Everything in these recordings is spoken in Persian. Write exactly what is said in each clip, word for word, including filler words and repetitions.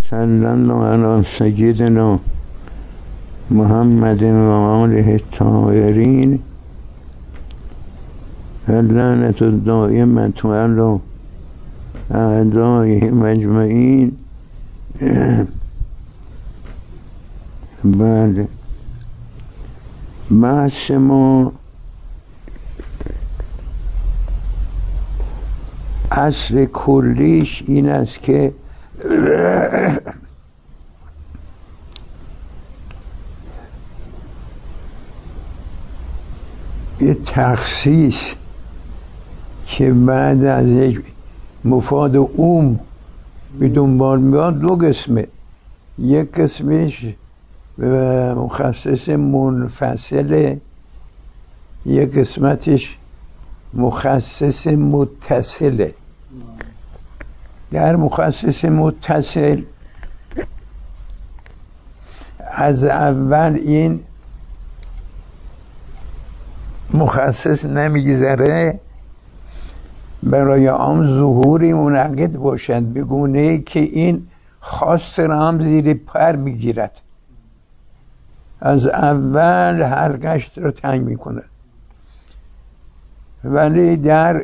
صلی الله علی سیدنا محمد و آله الطاهرین اللعنة الدائمة علی اعدائهم اجمعین. بله، بحث ما اصل کلیش این است که یه تخصیص که بعد از یک مفاد عام به دنبال میاد دو قسمه. یک قسمش مخصص منفصله، یک قسمتش مخصص متصله. در مخصص متصل از اول این مخصص نمیگذره برای عام ظهوری منعقد باشد، به گونه‌ای که این خاص را هم زیر پر میگیرد، از اول حلقش را تنگ میکنه. ولی در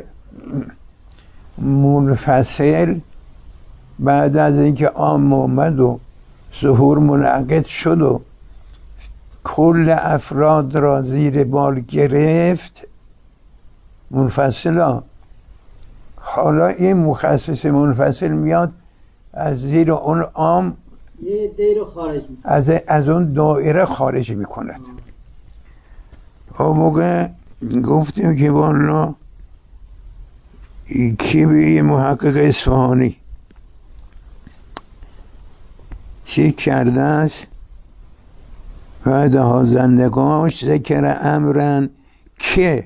منفصل بعد از اینکه عام اومد و ظهور منعقد شد و کل افراد را زیر بال گرفت، منفصل ها حالا این مخصص منفصل میاد از زیر اون عام یه دایره خارج میکنه، از از اون دایره خارج میکند. اون موقع گفتیم که والا کی به محقق اصفهانی چی کرده است؟ بعد هازن نگاش ذکر امرن که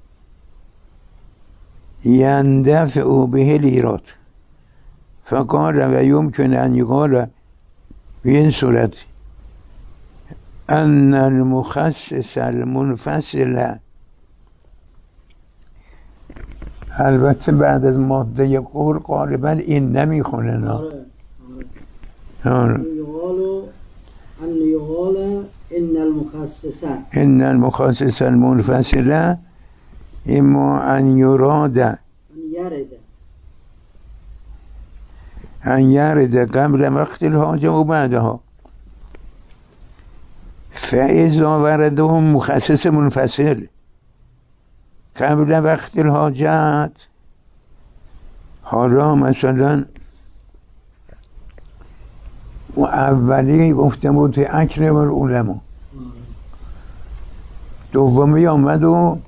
یندفع او به الایراد فقال و یمکن ان یقال به این صورت ان المخصص المنفصل، البته بعد از ماده قول غالبا این نمیخونه نه. آره آره یقالو ان یقال ان المخصص ان المخصص المنفصل اما ان یراد ان یرد ان یرد قبل وقت الحاجه و بعدها، فاذا وردهم مخصص منفصل قبل وقت الحاجت، حالا مثلا و اولی گفته بود اکرم العلماء، دومی آمد و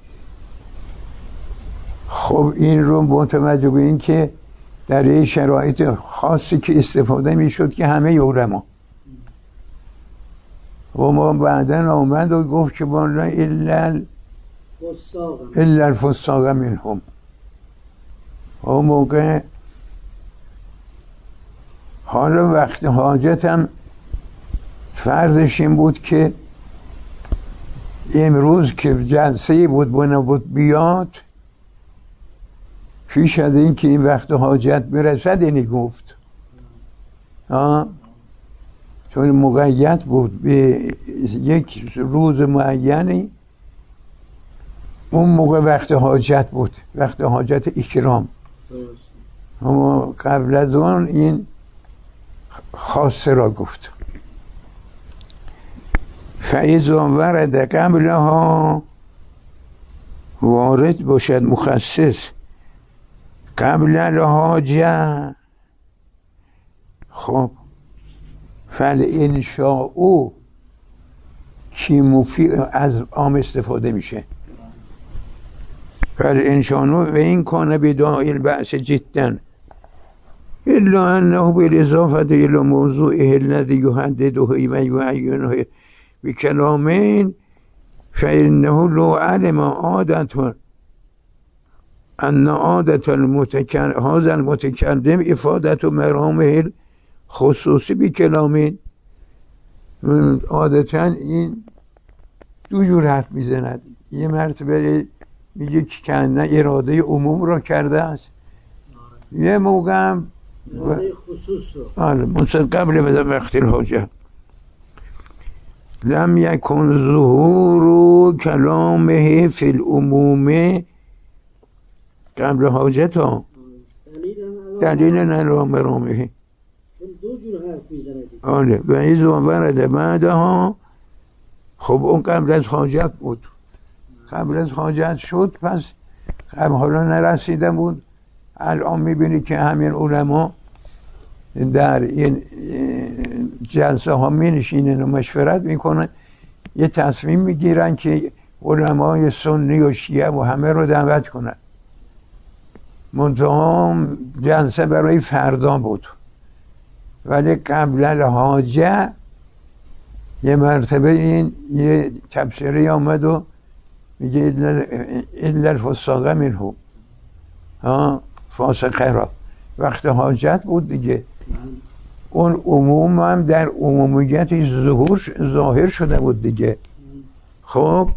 خب این رو با توجه به این که در این شرایط خاصی که استفاده می شد که همه علما، و ما بعدن آمد و گفت که بالا الا الا الفساق منهم. اون موقع حالا وقت حاجتم فرضش این بود که امروز که جلسه بود بنا بود بیاد، پیش از این که این وقت حاجت برسد اینی گفت آه؟ چون مقید بود به یک روز معینی، اون موقع وقت حاجت بود، وقت حاجت اکرام، اما قبل از اون این خاصه را گفت. فاذا ورد قبلها، وارد باشد مخصص قبل الحاجه، خب فالانشاء کی مفید از عام استفاده میشه. فالانشاء و این کان بداعی البأس جدا الا انه بالاضافه الى موضوعه الذي يحدده و يعينه بكلامين فانه لو علم عادة ان عادة المتكلم هذا المتكلم افادة مرامه الخصوصی بکلامین، عادتا این دو جور حرف میزند، یه مرتبه میگه که کنه اراده عموم را کرده است، یه موقع هم اراده خصوص رو آره مثل قبل وقت الحاجه. لم یکن ظهور کلامه فی العموم قبل حاجت ها دلیل علی مرامه. دو جور حرف میزنه آره و ایز ورد بعدها. خب اون قبل از حاجت بود، قبل از حاجت شد، پس قبل حالا نرسیده بود. الان میبینی که همین علما در این جلسه ها می نشینن و مشورت میکنن، یه تصمیم میگیرن که علمای سنی و شیعه و همه رو دعوت کنن. منتها جلسه برای فردا بود، ولی قبل الحاجه یه مرتبه این یه تبصره آمد و میگه الا الفساق منه، ها فاسقه را. وقت حاجت بود دیگه، اون عموم هم در عمومیت ظهور ظاهر شده بود دیگه. خب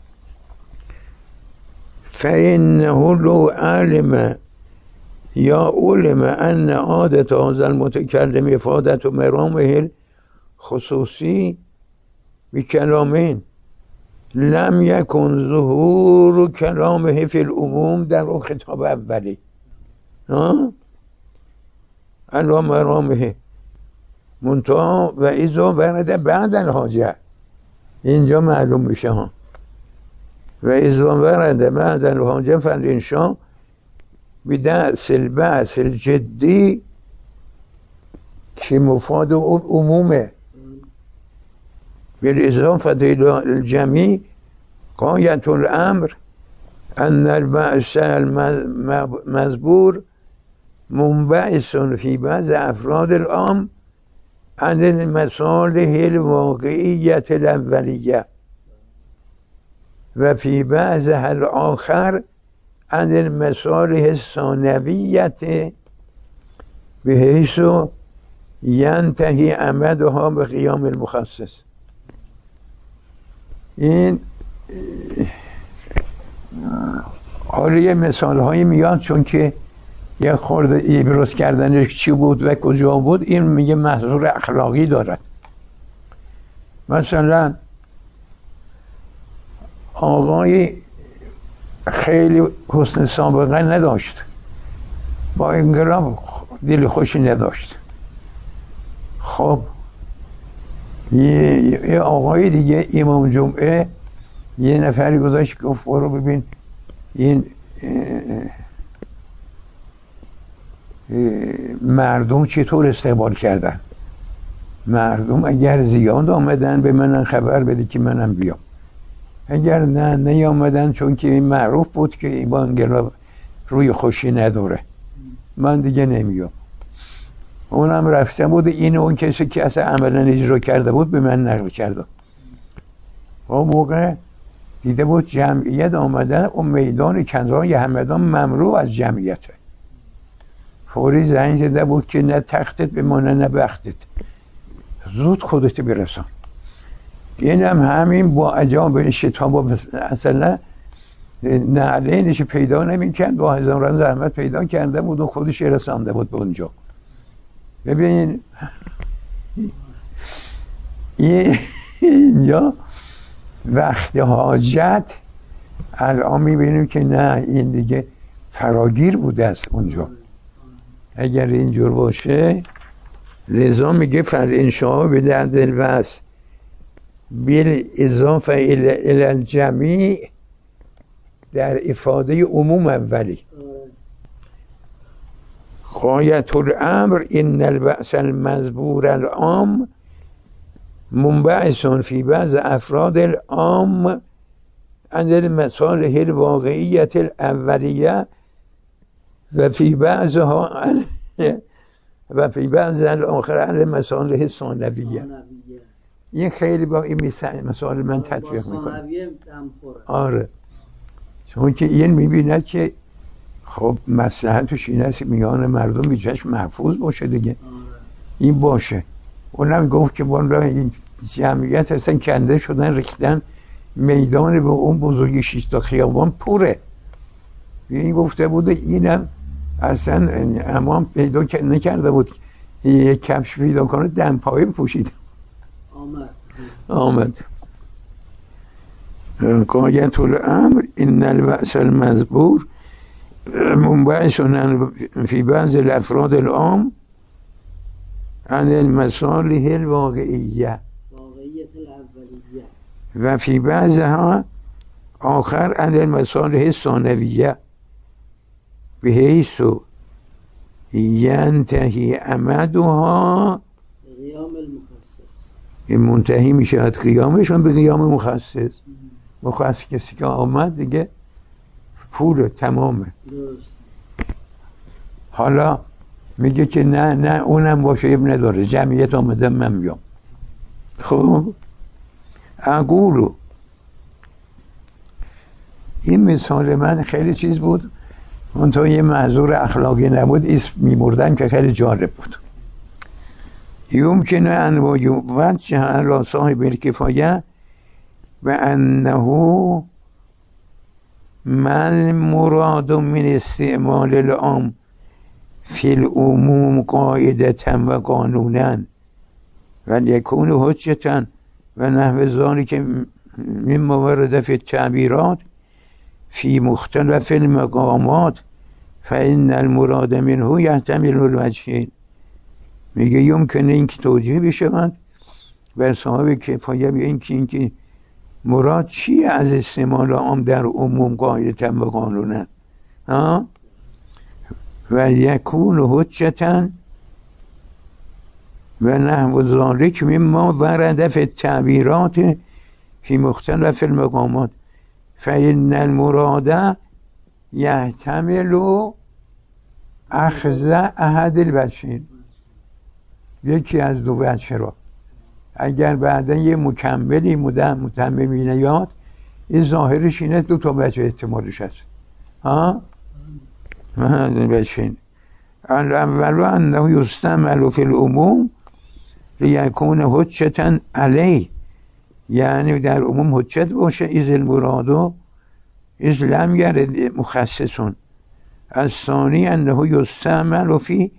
فإنه لو علم یا علم ان عادت هذا المتکلم افادت و مرامه خصوصی بکلامین لم یکن ظهور کلامه فی العموم در اون خطاب اولی ها علی مرامه منتها و ایزا ورده بعد الحاجه. اینجا معلوم میشه ها و ایزا ورده بعد الحاجه فالانشاء بدأس البعث الجدی که مفاد اون عمومه بالاضافه الى الجميع غایت الامر ان البعث المزبور منبعث في بعض افراد العام عن المصالح الواقعية الأولية و في بعضها الآخر عن المصالح الثانوية بحيث ينتهي أمدها بقيام المخصص. این حالا یه مثال هایی میاد چون که یه خورده ابراز کردنش چی بود و کجا بود، این میگه محضور اخلاقی دارد. مثلا آقای خیلی حسن سابقه نداشت، با انقلاب دل خوشی نداشت. خب یه, یه آقای دیگه امام جمعه یه نفری گذاشت گفت برو ببین این مردم چطور استقبال کردن، مردم اگر زیاد آمدن به منم خبر بده که منم بیام، اگر نه نیامدن چون که معروف بود که این با انقلاب روی خوشی نداره من دیگه نمیام. اونم رفته بود، این اون کسی که اصلا عملا اجرا کرده بود به من نقل کرده. اون موقع دیده بود جمعیت آمدن، اون میدان کنزای همدان مملو از جمعیته. فوری زنگ زده بود که نه تختت بمانه نه بختت، زود خودت برسان. این هم همین با عجاب شتاب اصلا نعلینش پیدا نمی کرد، با هزاران زحمت پیدا کرده بود و خودش رسانده بود به اونجا. ببین اینجا وقت حاجت الان میبینیم که نه، این دیگه فراگیر بوده است اونجا. اگر اینجور باشه لذا میگه فالانشاء بدعد البعث بالاضافه الى الجمیع در افاده عموم اولی. غایت الامر ان البعث المزبور العام منبعث في بعض افراد العام عن المصالح الواقعية الأولية و فی بعضها و فی بعض الاخر عن المصالح الثانویه. این خیلی با این مثال من تطبیق میکنه. آره چون که این میبیند که خب مصلحتش این است میان مردم بیچش محفوظ باشه دیگه. این باشه. اونم گفت که بالا این جمعیت اصلا کنده شدن ریختن میدان به اون بزرگی شش تا خیابان پوره. این گفته بوده اینم اصلا امام پیدا نکرده بود یک کفش پیدا کنه، دمپایی پوشید. آمد آمد قایت الامر ان البأس المذکور منبعث فی بعض الافراد العام عن المصالح الواقعیه واقعیت الاولیه و فی بعضها آخر عن المصالح الثانویه بحیث ینتهی امدها قیام المخصص، این منتهی میشه از قیامشون به قیام مخصص. مخصص کسی که آمد دیگه پول تمامه. درست. حالا میگه که نه نه اونم باشه اب نداره، جمعیت آمده من میام. خب اقولو، این مثال من خیلی چیز بود، منتها یه معذور اخلاقی نبود، اسم میبردم که خیلی جالب بود. یمکنه ان وجه علی صاحب الکفایه و انه من مراد من استعمال العام فی العموم قاعدة و قانونا و یکون حجة و نحو ذلك مما ورد فی التعبیرات فی مختلف المقامات فإن المراد منه یحتمل الوجهین. میگه یمکنه اینکه توجیه بشود بر صاحب کفایه به اینکه اینکه مراد چیه از استعمال عام در عموم قاعدة و قانونا ها و یکون حجة و نحو ذلك مما ورد فی التعبیرات فی مختلف المقامات فإن المراد یحتمل اخذ احد الوجهین، یکی از دو وجه را. اگر بعدا یه مکملی متممی نیاد، این ظاهرش اینه دو تا وجه احتمالش هست. ها وجهین الاول انه یستعمل فی العموم لیکون حجة علیه، یعنی در عموم حجت باشه، از المرادو از لم یرد مخصصون. الثانی انه یستعمل فی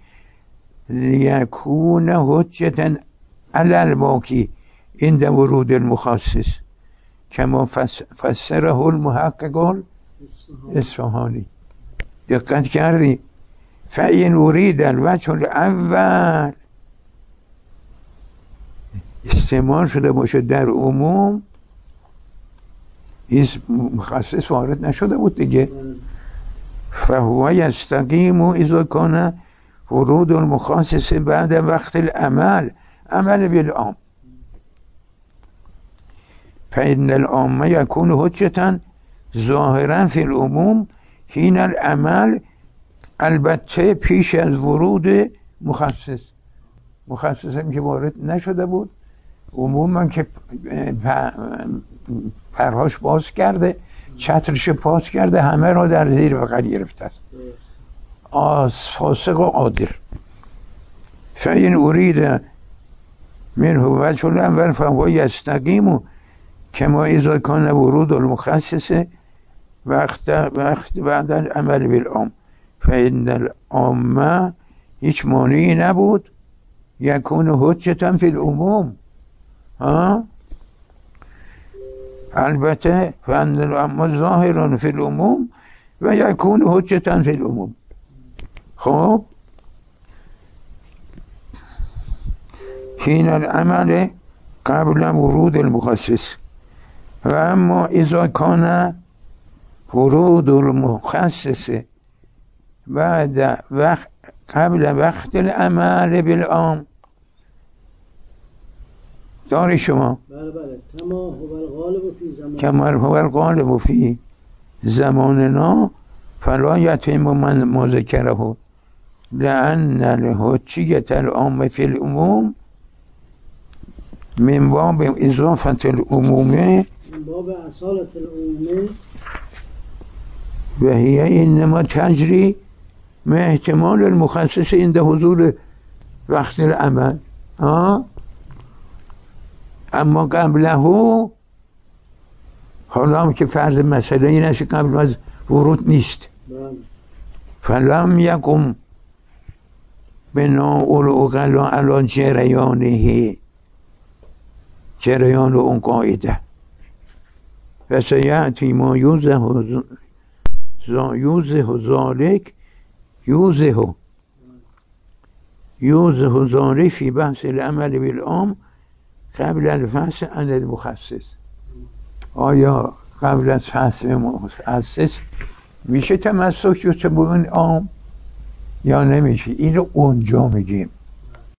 لیکون حجة علی الباقی عند ورود المخصص کما فسره المحقق اصفهانی. دقت کردی؟ فإن ارید الوجه الاول، استعمال شده باشه در عموم، این مخصص وارد نشده بود دیگه، فهو یستقیم اذا کان ورود المخصص بعد وقت العمل عمل بالعام فإن العام يكون حجة ظاهرا في العموم حين العمل، البته پیش از ورود مخصص. مخصص هم که وارد نشده بود، عموما که پرهاش باز کرده، چترش باز کرده، همه را در زیر بغل گرفته است. آز فاسق و عادل. فإن ارید منه وجه الاول فهو یستقیم کما اذا کان ورود المخصص وقت وقت بعد العمل بالعام فإن العام هیچ مانعی نبود یکون حجة فی العموم. ها البته فإن العام ظاهر فی العموم و یکون حجة فی العموم. خب حین العمل قبل ورود المخصص و اما اذا کان ورود المخصص بعد وقت قبل وقت العمل بالعام. داری شما؟ بله بله. کما هو الغالب فی زمان کما هو الغالب فی زماننا فلا یتم من ما ذکره لأن الحجیة العام فی العموم من باب اضافة العموم من باب اصالة العموم و هي انما تجری مع احتمال المخصص عند حضور وقت العمل. ها اما قبله، حالا هم که فرض مسئله این است که قبل از ورود نیست، فلم یکم بنا العقلا علی جریانه، جریان اون قاعده. و سیأتی ما یوزه یوزه ذالک یوزه یوزه ذالک فی بحث العمل بالعام قبل الفحص عن المخصص. آیا قبل از فحص مخصص میشه تمسک به اون عام یا نمیشه؟ این رو اونجا میگیم.